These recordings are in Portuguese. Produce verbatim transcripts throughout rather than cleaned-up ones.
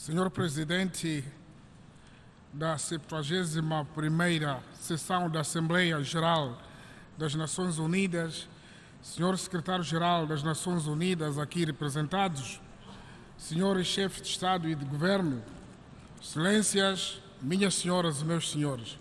Senhor Presidente da septuagésima primeira Sessão da Assembleia Geral das Nações Unidas, Senhor Secretário-Geral das Nações Unidas aqui representados, Senhores Chefes de Estado e de Governo, Excelências, minhas senhoras e meus senhores.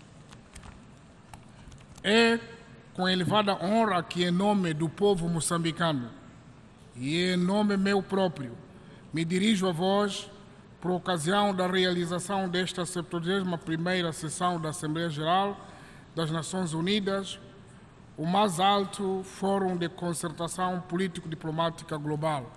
É com elevada honra que, em nome do povo moçambicano e em nome meu próprio, me dirijo a vós por ocasião da realização desta septuagésima primeira Sessão da Assembleia Geral das Nações Unidas, o mais alto fórum de concertação político-diplomática global.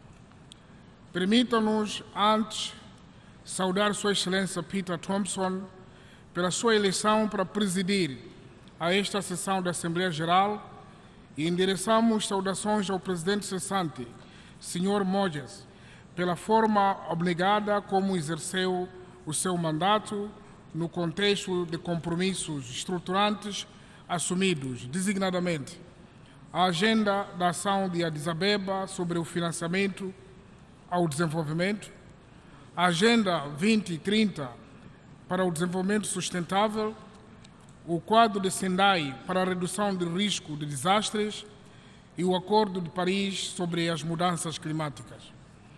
Permitam-nos, antes, saudar Sua Excelência Peter Thompson pela sua eleição para presidir a esta sessão da Assembleia Geral e endereçamos saudações ao Presidente cessante, senhor Mojes, pela forma abnegada como exerceu o seu mandato no contexto de compromissos estruturantes assumidos, designadamente a Agenda da Ação de Addis Abeba sobre o financiamento ao desenvolvimento, a Agenda vinte trinta para o desenvolvimento sustentável, o Quadro de Sendai para a redução de risco de desastres e o Acordo de Paris sobre as mudanças climáticas.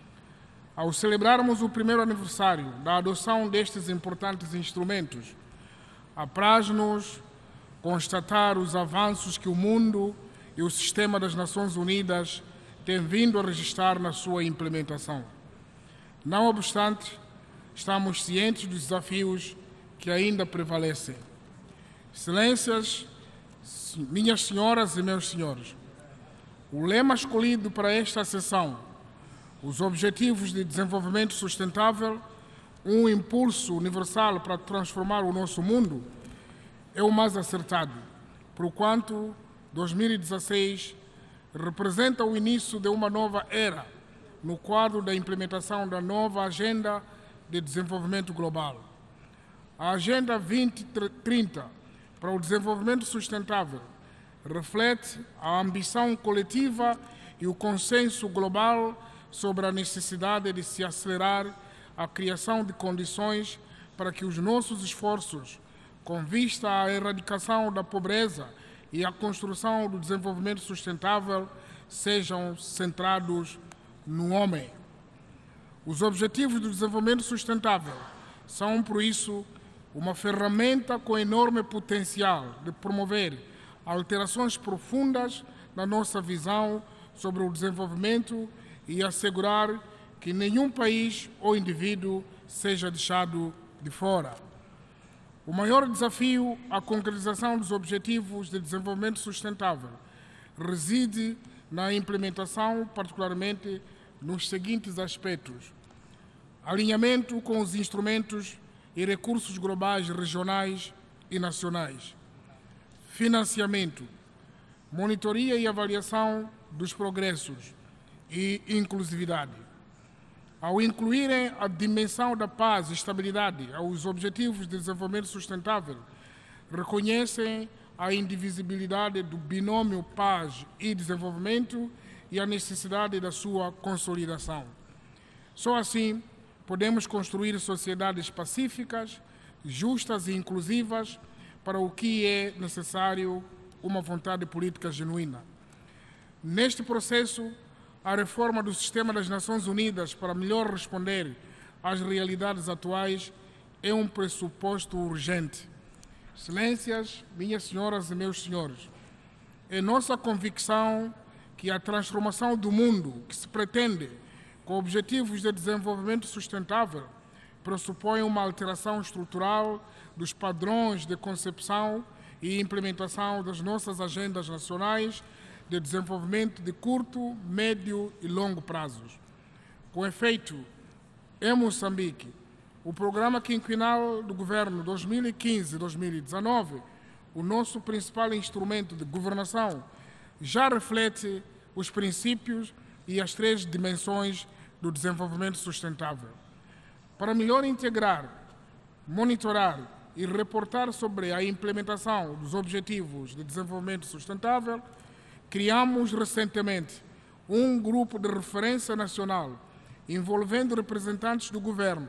Ao celebrarmos o primeiro aniversário da adoção destes importantes instrumentos, apraz-nos constatar os avanços que o mundo e o sistema das Nações Unidas têm vindo a registrar na sua implementação. Não obstante, estamos cientes dos desafios que ainda prevalecem. Excelências, minhas senhoras e meus senhores, o lema escolhido para esta sessão, os Objetivos de Desenvolvimento Sustentável, um impulso universal para transformar o nosso mundo, é o mais acertado, porquanto dois mil e dezasseis representa o início de uma nova era no quadro da implementação da nova Agenda de Desenvolvimento Global. A Agenda vinte trinta para o Desenvolvimento Sustentável reflete a ambição coletiva e o consenso global sobre a necessidade de se acelerar a criação de condições para que os nossos esforços com vista à erradicação da pobreza e à construção do desenvolvimento sustentável sejam centrados no homem. Os Objetivos do Desenvolvimento Sustentável são, por isso, uma ferramenta com enorme potencial de promover alterações profundas na nossa visão sobre o desenvolvimento e assegurar que nenhum país ou indivíduo seja deixado de fora. O maior desafio à concretização dos Objetivos de Desenvolvimento Sustentável reside na implementação, particularmente nos seguintes aspectos: alinhamento com os instrumentos e recursos globais, regionais e nacionais, financiamento, monitoria e avaliação dos progressos e inclusividade. Ao incluírem a dimensão da paz e estabilidade aos Objetivos de Desenvolvimento Sustentável, reconhecem a indivisibilidade do binômio paz e desenvolvimento e a necessidade da sua consolidação. Só assim podemos construir sociedades pacíficas, justas e inclusivas, para o que é necessário uma vontade política genuína. Neste processo, a reforma do sistema das Nações Unidas para melhor responder às realidades atuais é um pressuposto urgente. Excelências, minhas senhoras e meus senhores, é nossa convicção que a transformação do mundo que se pretende com objetivos de desenvolvimento sustentável pressupõe uma alteração estrutural dos padrões de concepção e implementação das nossas agendas nacionais de desenvolvimento de curto, médio e longo prazos. Com efeito, em Moçambique, o Programa Quinquenal do Governo dois mil e quinze a dois mil e dezenove, o nosso principal instrumento de governação, já reflete os princípios e as três dimensões do desenvolvimento sustentável. Para melhor integrar, monitorar e reportar sobre a implementação dos Objetivos de Desenvolvimento Sustentável, criamos recentemente um grupo de referência nacional envolvendo representantes do governo,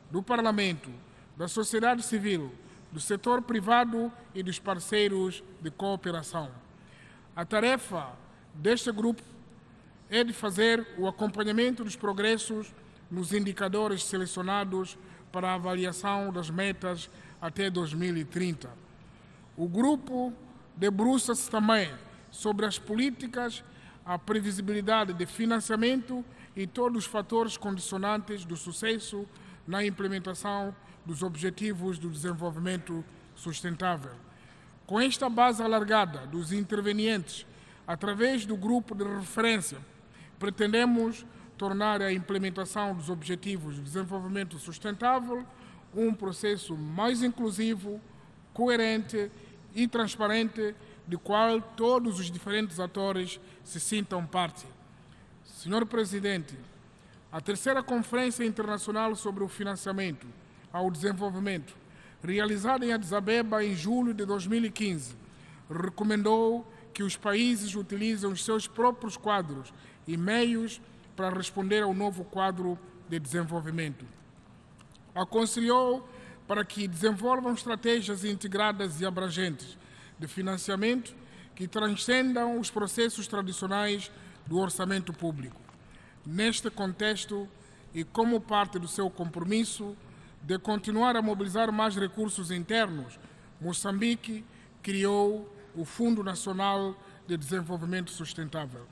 do Parlamento, da sociedade civil, do setor privado e dos parceiros de cooperação. A tarefa deste grupo é de fazer o acompanhamento dos progressos nos indicadores selecionados para a avaliação das metas até dois mil e trinta. O grupo debruça-se também sobre as políticas, a previsibilidade de financiamento e todos os fatores condicionantes do sucesso na implementação dos Objetivos do Desenvolvimento Sustentável. Com esta base alargada dos intervenientes, através do grupo de referência, pretendemos tornar a implementação dos Objetivos de Desenvolvimento Sustentável um processo mais inclusivo, coerente e transparente, do qual todos os diferentes atores se sintam parte. Senhor Presidente, a terceira Conferência Internacional sobre o Financiamento ao Desenvolvimento, realizada em Addis Abeba em julho de dois mil e quinze, recomendou que os países utilizem os seus próprios quadros e meios para responder ao novo quadro de desenvolvimento. Aconselhou para que desenvolvam estratégias integradas e abrangentes de financiamento que transcendam os processos tradicionais do orçamento público. Neste contexto, e como parte do seu compromisso de continuar a mobilizar mais recursos internos, Moçambique criou o Fundo Nacional de Desenvolvimento Sustentável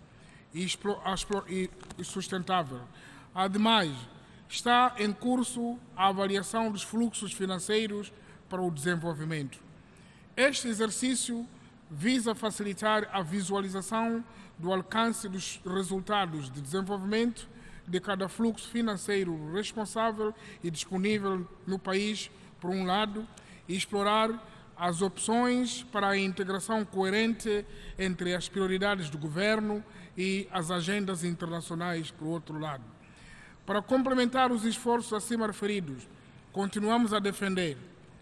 e Sustentável. Ademais, está em curso a avaliação dos fluxos financeiros para o desenvolvimento. Este exercício visa facilitar a visualização do alcance dos resultados de desenvolvimento de cada fluxo financeiro responsável e disponível no país, por um lado, e explorar as opções para a integração coerente entre as prioridades do governo e as agendas internacionais, por outro lado. Para complementar os esforços acima referidos, continuamos a defender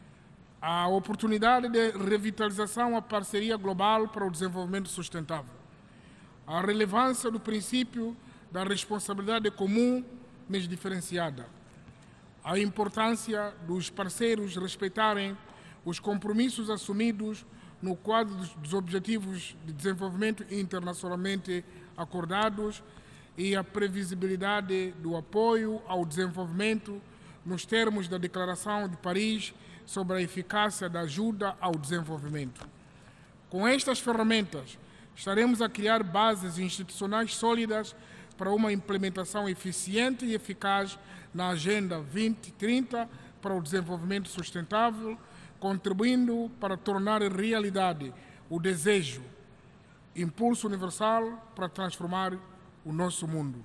a oportunidade de revitalização à parceria global para o desenvolvimento sustentável, a relevância do princípio da responsabilidade comum, mas diferenciada, a importância dos parceiros respeitarem os compromissos assumidos no quadro dos Objetivos de Desenvolvimento internacionalmente acordados e a previsibilidade do apoio ao desenvolvimento nos termos da Declaração de Paris sobre a eficácia da ajuda ao desenvolvimento. Com estas ferramentas, estaremos a criar bases institucionais sólidas para uma implementação eficiente e eficaz na Agenda vinte trinta para o desenvolvimento sustentável, contribuindo para tornar realidade o desejo, impulso universal para transformar o nosso mundo.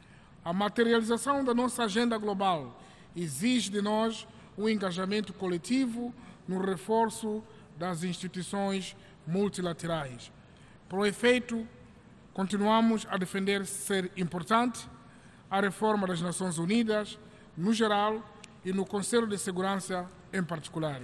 A materialização da nossa agenda global exige de nós um engajamento coletivo no reforço das instituições multilaterais. Por efeito, continuamos a defender ser importante a reforma das Nações Unidas, no geral, e no Conselho de Segurança em particular.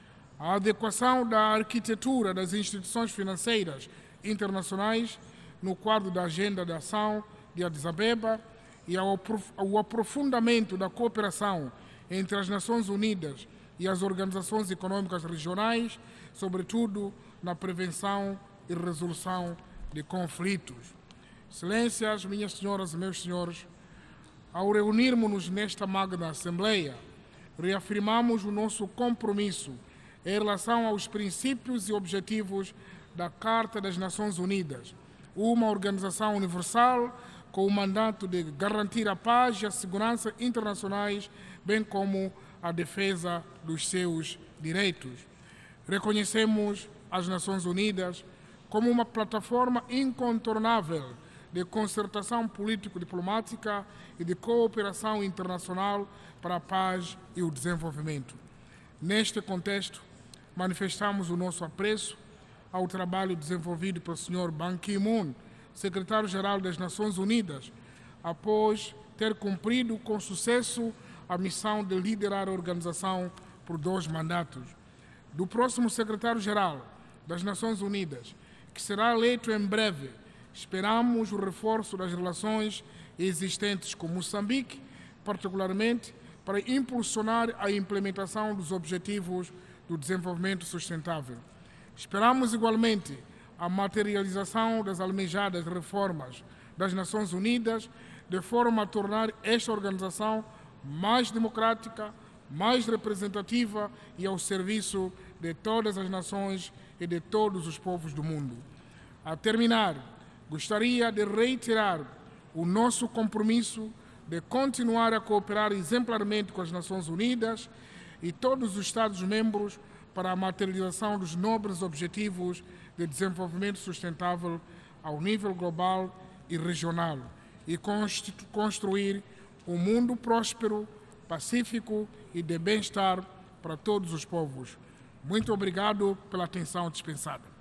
A adequação da arquitetura das instituições financeiras internacionais no quadro da Agenda de Ação de Addis Abeba e o aprofundamento da cooperação entre as Nações Unidas e as organizações econômicas regionais, sobretudo na prevenção e resolução de conflitos. Excelências, minhas senhoras e meus senhores, ao reunirmos-nos nesta magna Assembleia, reafirmamos o nosso compromisso em relação aos princípios e objetivos da Carta das Nações Unidas, uma organização universal com o mandato de garantir a paz e a segurança internacionais, bem como a defesa dos seus direitos. Reconhecemos as Nações Unidas como uma plataforma incontornável de concertação político-diplomática e de cooperação internacional para a paz e o desenvolvimento. Neste contexto, manifestamos o nosso apreço ao trabalho desenvolvido pelo senhor Ban Ki-moon, secretário-geral das Nações Unidas, após ter cumprido com sucesso a missão de liderar a organização por dois mandatos. Do próximo secretário-geral das Nações Unidas, que será eleito em breve, esperamos o reforço das relações existentes com Moçambique, particularmente para impulsionar a implementação dos Objetivos do Desenvolvimento Sustentável. Esperamos, igualmente, a materialização das almejadas reformas das Nações Unidas, de forma a tornar esta organização mais democrática, mais representativa e ao serviço de todas as nações e de todos os povos do mundo. A terminar, gostaria de reiterar o nosso compromisso de continuar a cooperar exemplarmente com as Nações Unidas e todos os Estados-membros para a materialização dos nobres objetivos de desenvolvimento sustentável ao nível global e regional e construir um mundo próspero, pacífico e de bem-estar para todos os povos. Muito obrigado pela atenção dispensada.